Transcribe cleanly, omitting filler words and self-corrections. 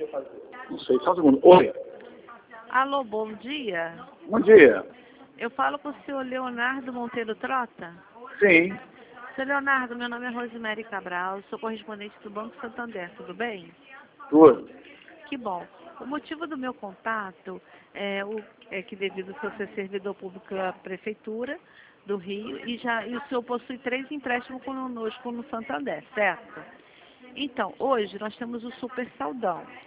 Não sei, só um segundo. Oi. Alô, bom dia. Bom dia. Eu falo com o senhor Leonardo Monteiro Trota. Sim. Seu Leonardo, meu nome é Rosemary Cabral, sou correspondente do Banco Santander, tudo bem? Tudo. Que bom. O motivo do meu contato é que devido ao senhor ser servidor público da Prefeitura do Rio e o senhor possui 3 empréstimos conosco no Santander, certo? Então, hoje nós temos o Super Saldão.